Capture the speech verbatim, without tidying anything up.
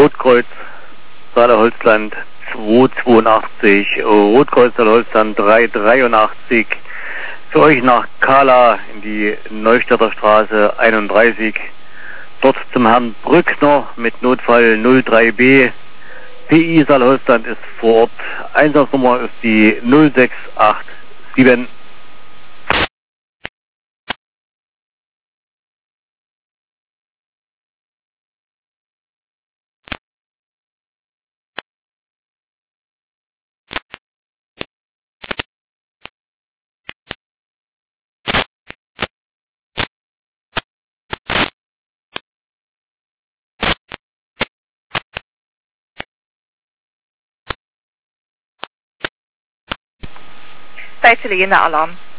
Rotkreuz Saale-Holzland zwei zweiundachtzig, Rotkreuz Saale-Holzland drei dreiundachtzig, für euch nach Kala in die Neustädter Straße einunddreißig, dort zum Herrn Brückner mit Notfall null drei B, P I Saale-Holzland ist vor Ort, Einsatznummer ist die null sechs acht sieben. Bei Italiener Alarm.